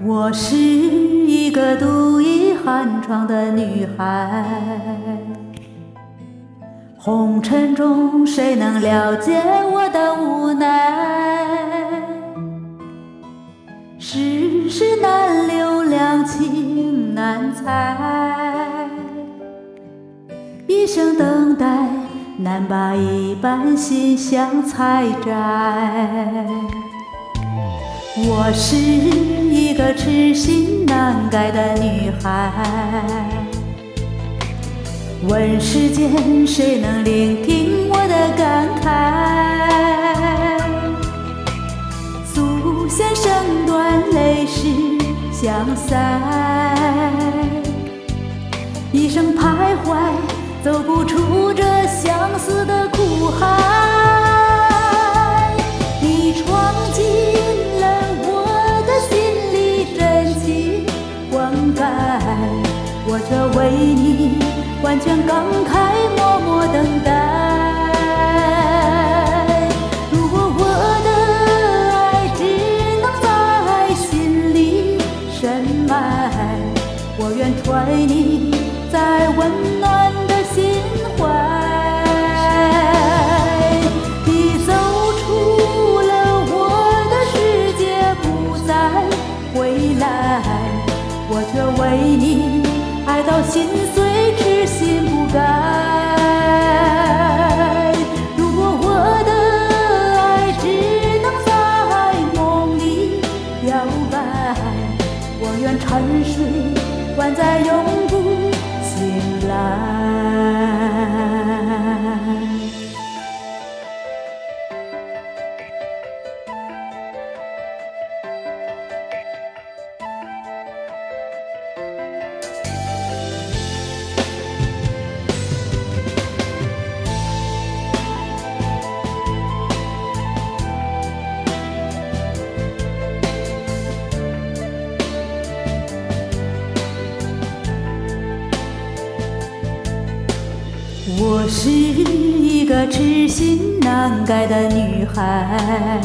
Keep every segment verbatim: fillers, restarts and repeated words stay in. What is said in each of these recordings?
我是一个独倚寒窗的女孩，红尘中谁能了解我的无奈？世事难留，良情难猜，一生等待，难把一半心相采摘。我是一个痴心难改的女孩，问世间谁能聆听我的感慨？祖先声断，泪湿相塞，一生徘徊，走不出这相思的苦海。你闯进了我的心里，真情灌溉，我却为你完全感慨，默默等待。如果我的爱只能在心里深埋，我愿揣你在温暖的心怀。你走出了我的世界，不再回来，我却为你爱到心碎，痴心不改。如果我的爱只能在梦里摇摆，我愿沉睡，关在永不醒来。我是一个痴心难改的女孩，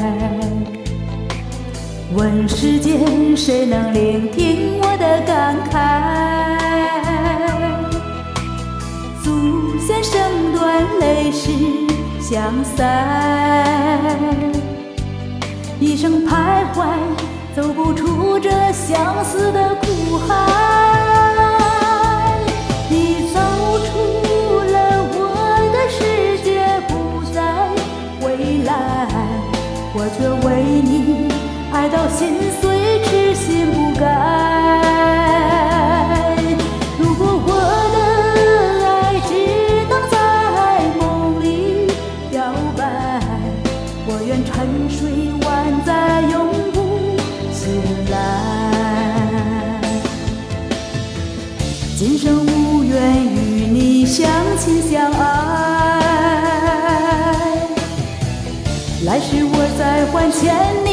问世间谁能聆听我的感慨？祖先声断，泪湿相塞，一生徘徊，走不出这相思的苦海。你走出了我的世界，不再回来，我却为你爱到心碎，痴心不改。如果我的爱只能在梦里摇摆，我愿沉睡，万载永不醒来。今生无缘与你相亲相爱，来世我再还欠你